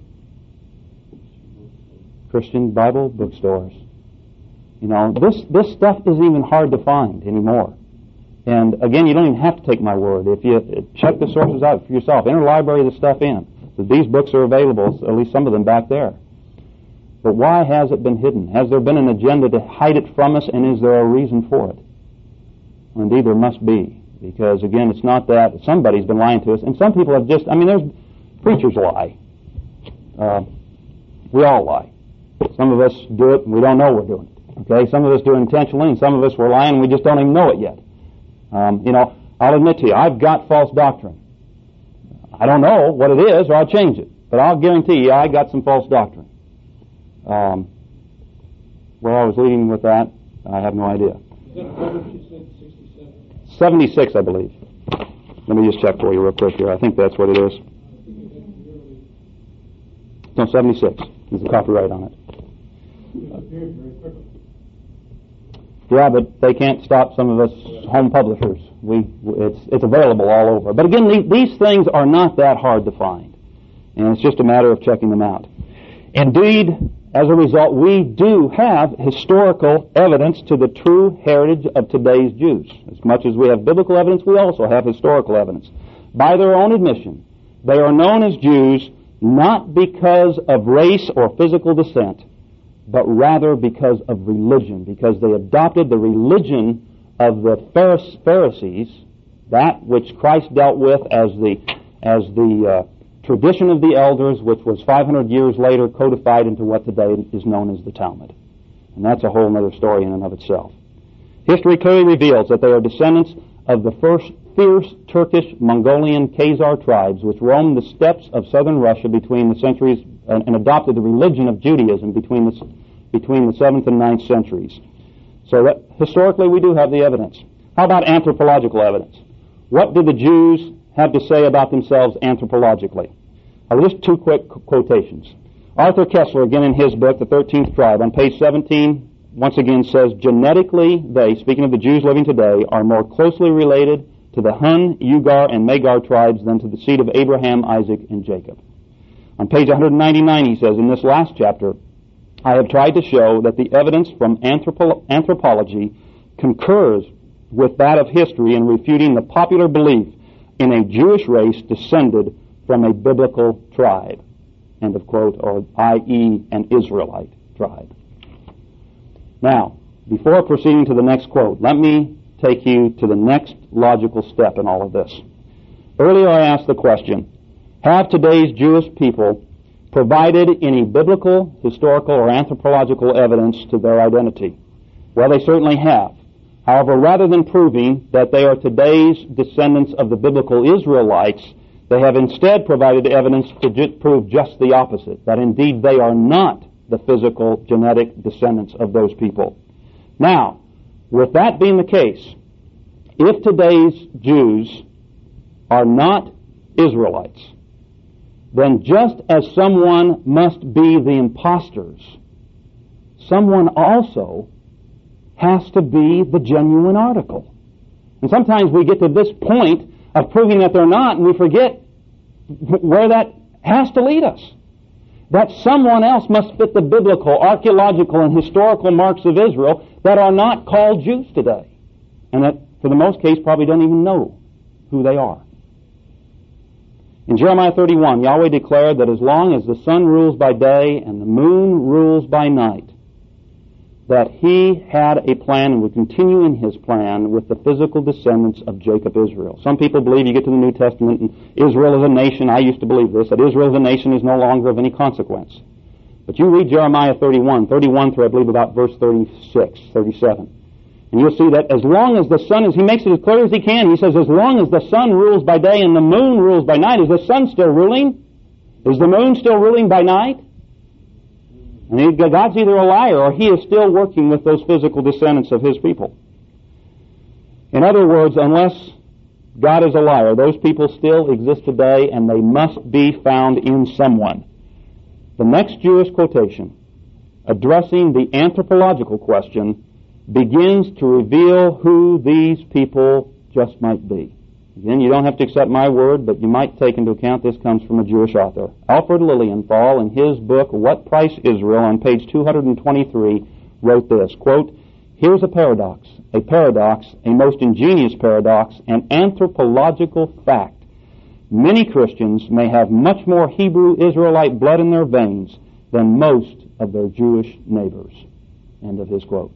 [SPEAKER 1] Christian Bible bookstores. You know, this, this stuff isn't even hard to find anymore. And again, you don't even have to take my word. If you check the sources out for yourself, interlibrary the stuff in. So these books are available, at least some of them back there. But why has it been hidden? Has there been an agenda to hide it from us, and is there a reason for it? Well, indeed, there must be. Because, again, it's not that somebody's been lying to us. And some people have just, I mean, there's preachers lie. Uh, we all lie. Some of us do it and we don't know we're doing it. Okay? Some of us do it intentionally, and some of us we're lying and we just don't even know it yet. Um, you know, I'll admit to you, I've got false doctrine. I don't know what it is, or I'll change it. But I'll guarantee you I got some false doctrine. Um, where I was leading with that, I have no idea.
[SPEAKER 2] Is that what you said, sixty-seven?
[SPEAKER 1] seventy-six, I believe. Let me just check for you real quick here. I think that's what it is. No, seventy-six. There's a copyright on it.
[SPEAKER 2] It appeared very quickly.
[SPEAKER 1] Yeah, but they can't stop some of us home publishers. We, it's, it's available all over. But again, these, these things are not that hard to find. And it's just a matter of checking them out. Indeed, as a result, we do have historical evidence to the true heritage of today's Jews. As much as we have biblical evidence, we also have historical evidence. By their own admission, they are known as Jews not because of race or physical descent, but rather because of religion, because they adopted the religion of the Pharisees, that which Christ dealt with as the as the uh, tradition of the elders, which was five hundred years later codified into what today is known as the Talmud. And that's a whole other story in and of itself. History clearly reveals that they are descendants of the first fierce Turkish Mongolian Khazar tribes which roamed the steppes of southern Russia between the centuries and, and adopted the religion of Judaism between the, between the seventh and ninth centuries. So that historically we do have the evidence. How about anthropological evidence? What did the Jews have to say about themselves anthropologically? I'll list two quick quotations. Arthur Kessler, again in his book, The Thirteenth Tribe, on page seventeen, once again says, genetically they, speaking of the Jews living today, are more closely related to the Hun, Ugar, and Magar tribes than to the seed of Abraham, Isaac, and Jacob. On page one ninety-nine, he says, in this last chapter, I have tried to show that the evidence from anthropo- anthropology concurs with that of history in refuting the popular belief in a Jewish race descended from a biblical tribe, end of quote, or that is an Israelite tribe. Now, before proceeding to the next quote, let me take you to the next logical step in all of this. Earlier I asked the question, have today's Jewish people provided any biblical, historical, or anthropological evidence to their identity? Well, they certainly have. However, rather than proving that they are today's descendants of the biblical Israelites, they have instead provided evidence to ju- prove just the opposite, that indeed they are not the physical, genetic descendants of those people. Now, with that being the case, if today's Jews are not Israelites, then just as someone must be the imposters, someone also has to be the genuine article. And sometimes we get to this point of proving that they're not, and we forget where that has to lead us. That someone else must fit the biblical, archaeological, and historical marks of Israel that are not called Jews today, and that, for the most case, probably don't even know who they are. In Jeremiah thirty-one, Yahweh declared that as long as the sun rules by day and the moon rules by night, that he had a plan and would continue in his plan with the physical descendants of Jacob Israel. Some people believe you get to the New Testament and Israel is a nation. I used to believe this, that Israel as a nation is no longer of any consequence. But you read Jeremiah thirty-one, thirty-one through I believe about verse thirty-six, thirty-seven. And you'll see that as long as the sun is, he makes it as clear as he can. He says, as long as the sun rules by day and the moon rules by night, is the sun still ruling? Is the moon still ruling by night? And he, God's either a liar or he is still working with those physical descendants of his people. In other words, unless God is a liar, those people still exist today and they must be found in someone. The next Jewish quotation, addressing the anthropological question, begins to reveal who these people just might be. Again, you don't have to accept my word, but you might take into account this comes from a Jewish author. Alfred Lilienthal, in his book, What Price Israel, on page two hundred twenty-three, wrote this, quote, here's a paradox, a paradox, a most ingenious paradox, an anthropological fact. Many Christians may have much more Hebrew Israelite blood in their veins than most of their Jewish neighbors. End of his quote.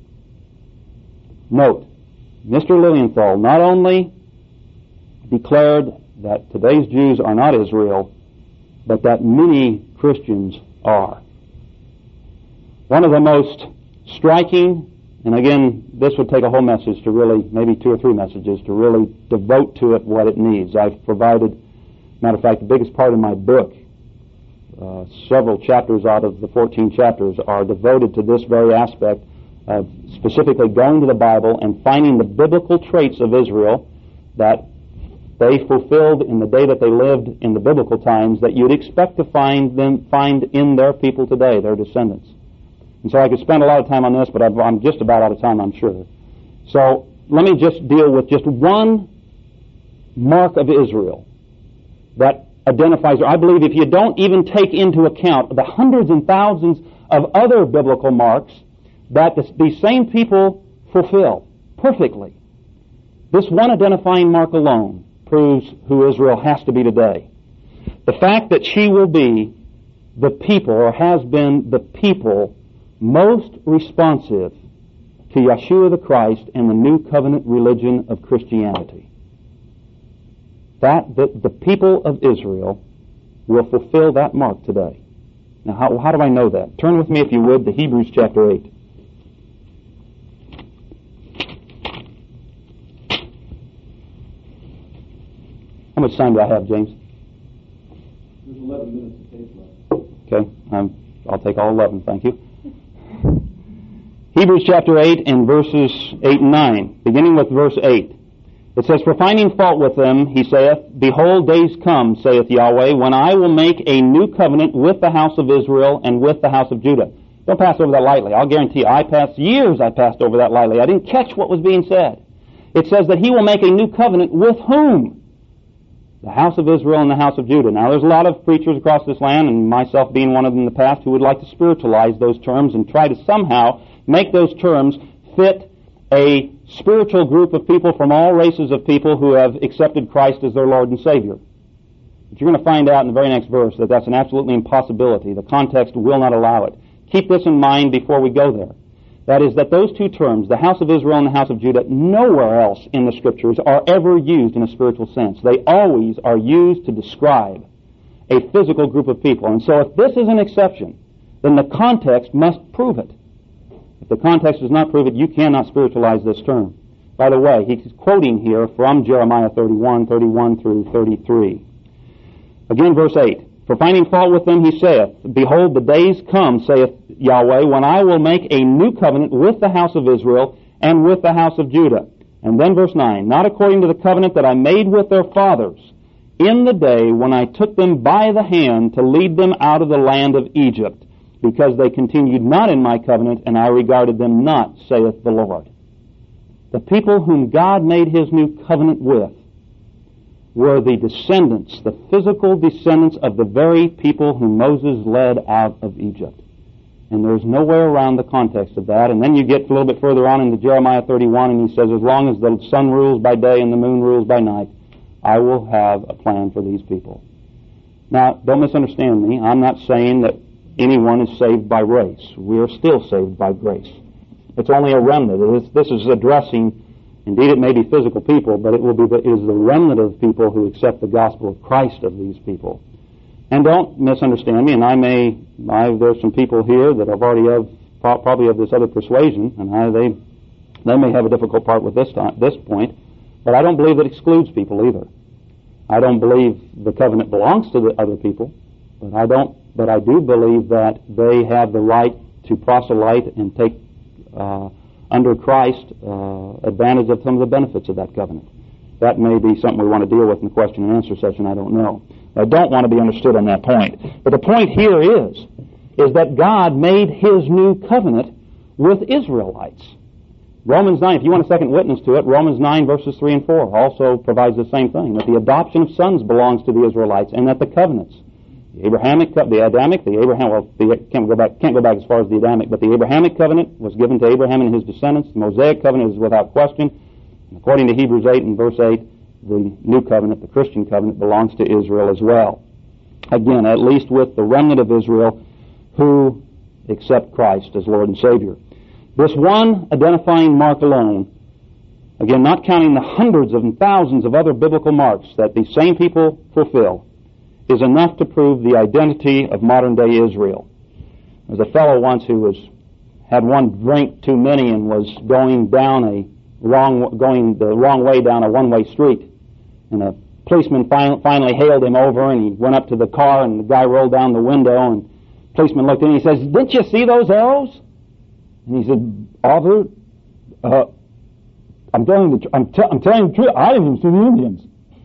[SPEAKER 1] Note, Mister Lilienthal not only declared that today's Jews are not Israel, but that many Christians are. One of the most striking, and again, this would take a whole message to really, maybe two or three messages, to really devote to it what it needs. I've provided, matter of fact, the biggest part of my book, uh, several chapters out of the fourteen chapters are devoted to this very aspect of specifically going to the Bible and finding the biblical traits of Israel that they fulfilled in the day that they lived in the biblical times that you'd expect to find them find in their people today, their descendants. And so I could spend a lot of time on this, but I'm just about out of time, I'm sure. So let me just deal with just one mark of Israel that identifies her. I believe if you don't even take into account the hundreds and thousands of other biblical marks that this, these same people fulfill perfectly, this one identifying mark alone proves who Israel has to be today. The fact that she will be the people, or has been the people, most responsive to Yeshua the Christ and the new covenant religion of Christianity. That, that the people of Israel will fulfill that mark today. Now, how, how do I know that? Turn with me, if you would, to Hebrews chapter eight. How much time do I have, James?
[SPEAKER 2] There's eleven minutes of tape left.
[SPEAKER 1] Okay, um, I'll take all eleven, thank you. Hebrews chapter eight and verses eight and nine, beginning with verse eight. It says, for finding fault with them, he saith, behold, days come, saith Yahweh, when I will make a new covenant with the house of Israel and with the house of Judah. Don't pass over that lightly. I'll guarantee you, I passed years I passed over that lightly. I didn't catch what was being said. It says that he will make a new covenant with whom? The house of Israel and the house of Judah. Now, there's a lot of preachers across this land, and myself being one of them in the past, who would like to spiritualize those terms and try to somehow make those terms fit a spiritual group of people from all races of people who have accepted Christ as their Lord and Savior. But you're going to find out in the very next verse that that's an absolutely impossibility. The context will not allow it. Keep this in mind before we go there. That is, that those two terms, the house of Israel and the house of Judah, nowhere else in the Scriptures are ever used in a spiritual sense. They always are used to describe a physical group of people. And so if this is an exception, then the context must prove it. If the context does not prove it, you cannot spiritualize this term. By the way, he's quoting here from Jeremiah thirty-one, thirty-one through thirty-three. Again, verse eight. For finding fault with them, he saith, behold, the days come, saith Yahweh, when I will make a new covenant with the house of Israel and with the house of Judah. And then verse nine, not according to the covenant that I made with their fathers, in the day when I took them by the hand to lead them out of the land of Egypt, because they continued not in my covenant, and I regarded them not, saith the Lord. The people whom God made his new covenant with were the descendants, the physical descendants of the very people whom Moses led out of Egypt. And there's no way around the context of that. And then you get a little bit further on into Jeremiah thirty-one, and he says, as long as the sun rules by day and the moon rules by night, I will have a plan for these people. Now, don't misunderstand me. I'm not saying that anyone is saved by grace. We are still saved by grace. It's only a remnant. This is addressing, indeed it may be physical people, but it will be the, it is the remnant of people who accept the gospel of Christ of these people. And don't misunderstand me, and I may, I, there's some people here that have already have, probably of this other persuasion, and I, they They may have a difficult part with this time, this point, but I don't believe it excludes people either. I don't believe the covenant belongs to the other people, but I don't. But I do believe that they have the right to proselyte and take uh, under Christ uh, advantage of some of the benefits of that covenant. That may be something we want to deal with in the question and answer session. I don't know. I don't want to be understood on that point. But the point here is, is that God made His new covenant with Israelites. Romans nine, if you want a second witness to it, Romans nine verses three and four also provides the same thing, that the adoption of sons belongs to the Israelites, and that the covenants, the Abrahamic, the Adamic, the Abraham, well, the, can't go back, can't go back as far as the Adamic, but the Abrahamic covenant was given to Abraham and his descendants. The Mosaic covenant is without question. And according to Hebrews eight and verse eight, the new covenant, the Christian covenant, belongs to Israel as well. Again, at least with the remnant of Israel who accept Christ as Lord and Savior. This one identifying mark alone, again, not counting the hundreds and thousands of other biblical marks that these same people fulfill, is enough to prove the identity of modern-day Israel. There's a fellow once who was had one drink too many and was going down a wrong, going the wrong way down a one-way street, and a policeman fin- finally hailed him over, and he went up to the car, and the guy rolled down the window, and the policeman looked in, and he says, "Didn't you see those arrows?" And he said, "Officer, uh, I'm telling the tr- I'm, t- I'm telling the truth. I didn't even see the Indians."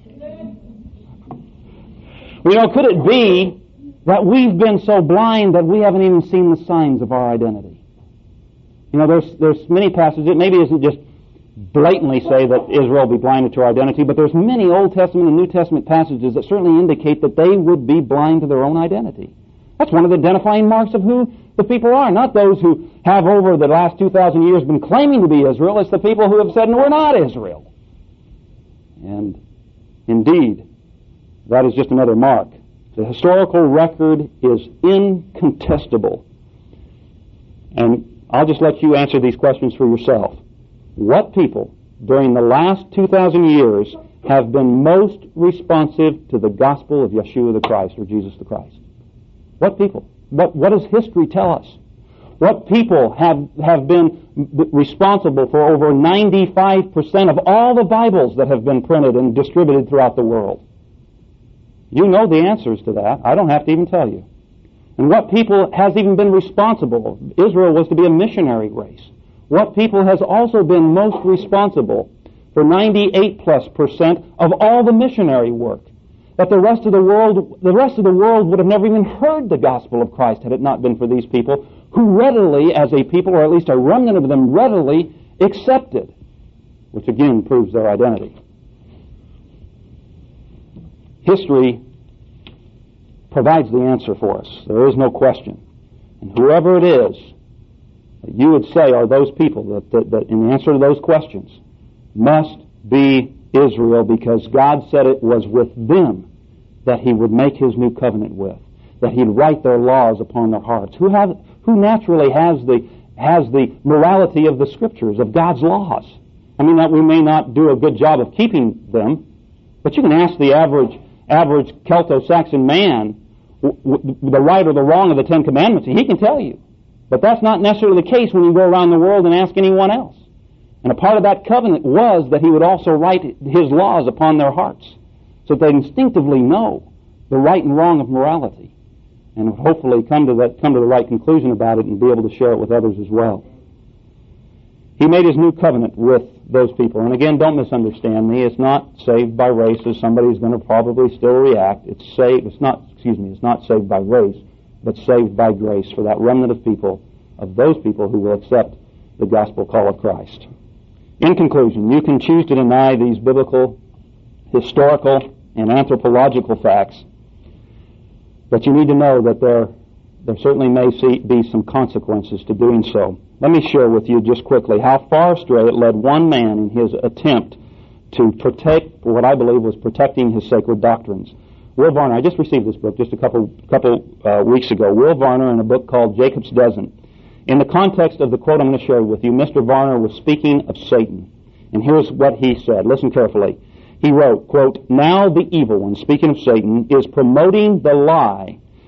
[SPEAKER 1] You know, could it be that we've been so blind that we haven't even seen the signs of our identity? You know, there's there's many passages. It maybe isn't just blatantly say that Israel be blinded to our identity, but there's many Old Testament and New Testament passages that certainly indicate that they would be blind to their own identity. That's one of the identifying marks of who the people are, not those who have over the last two thousand years been claiming to be Israel. It's the people who have said, "No, we're not Israel." And indeed, that is just another mark. The historical record is incontestable. And I'll just let you answer these questions for yourself. What people during the last two thousand years have been most responsive to the gospel of Yeshua the Christ, or Jesus the Christ? What people? What, what does history tell us? What people have, have been responsible for over ninety-five percent of all the Bibles that have been printed and distributed throughout the world? You know the answers to that. I don't have to even tell you. And what people has even been responsible? Israel was to be a missionary race. What people has also been most responsible for ninety-eight plus percent of all the missionary work? That the rest of the world, the rest of the world would have never even heard the gospel of Christ had it not been for these people who readily, as a people, or at least a remnant of them, readily accepted, which again proves their identity. History provides the answer for us. There is no question. And whoever it is that you would say are those people that, that, that in answer to those questions must be Israel, because God said it was with them that He would make His new covenant with, that He'd write their laws upon their hearts. Who have, who naturally has the has the morality of the Scriptures, of God's laws? I mean, that we may not do a good job of keeping them, but you can ask the average average Celto-Saxon man w- w- the right or the wrong of the Ten Commandments. He can tell you. But that's not necessarily the case when you go around the world and ask anyone else. And a part of that covenant was that He would also write His laws upon their hearts, so that they instinctively know the right and wrong of morality, and hopefully come to that, come to the right conclusion about it and be able to share it with others as well. He made His new covenant with those people. And again, don't misunderstand me. It's not saved by race, as somebody's going to probably still react. It's saved, it's not, excuse me, it's not saved by race, but saved by grace for that remnant of people, of those people who will accept the gospel call of Christ. In conclusion, you can choose to deny these biblical, historical, and anthropological facts, but you need to know that there, there certainly may see, be some consequences to doing so. Let me share with you just quickly how far astray it led one man in his attempt to protect what I believe was protecting his sacred doctrines. Will Varner, I just received this book just a couple couple uh, weeks ago. Will Varner, in a book called Jacob's Dozen. In the context of the quote I'm going to share with you, Mister Varner was speaking of Satan. And here's what he said. Listen carefully. He wrote, quote, "Now the evil one," speaking of Satan, "is promoting the lie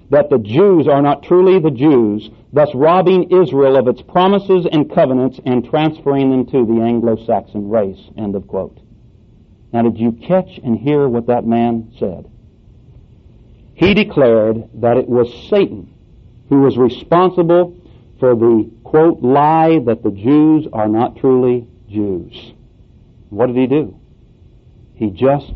[SPEAKER 1] that the Jews are not truly the Jews, thus robbing Israel of its promises and covenants and transferring them to the Anglo-Saxon race. End of quote. Now, did you catch and hear what that man said? He declared that it was Satan who was responsible for the, quote, lie that the Jews are not truly Jews. What did he do? He just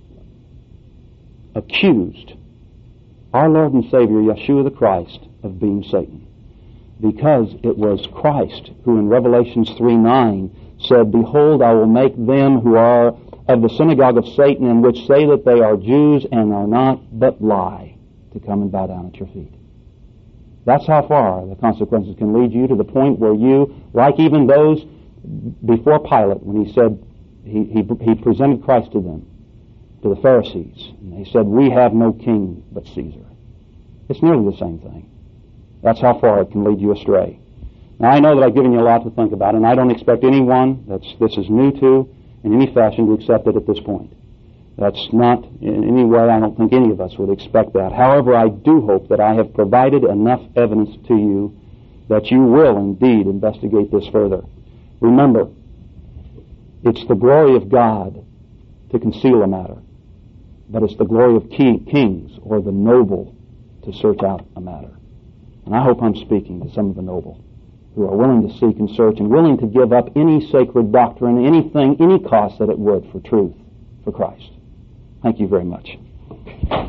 [SPEAKER 1] accused our Lord and Savior, Yeshua the Christ, of being Satan. Because it was Christ who in Revelations three nine said, Behold, I will make them who are of the synagogue of Satan, and which say that they are Jews and are not, but lie, to come and bow down at your feet. That's how far the consequences can lead you, to the point where you, like even those before Pilate, when he said, he, he, he presented Christ to them, to the Pharisees, and they said, we have no king but Caesar. It's nearly the same thing. That's how far it can lead you astray. Now, I know that I've given you a lot to think about, and I don't expect anyone that's this is new to in any fashion to accept it at this point. That's not in any way, I don't think any of us would expect that. However, I do hope that I have provided enough evidence to you that you will indeed investigate this further. Remember, it's the glory of God to conceal a matter, but it's the glory of king, kings or the noble to search out a matter. And I hope I'm speaking to some of the noble who are willing to seek and search and willing to give up any sacred doctrine, anything, any cost that it would for truth, for Christ. Thank you very much.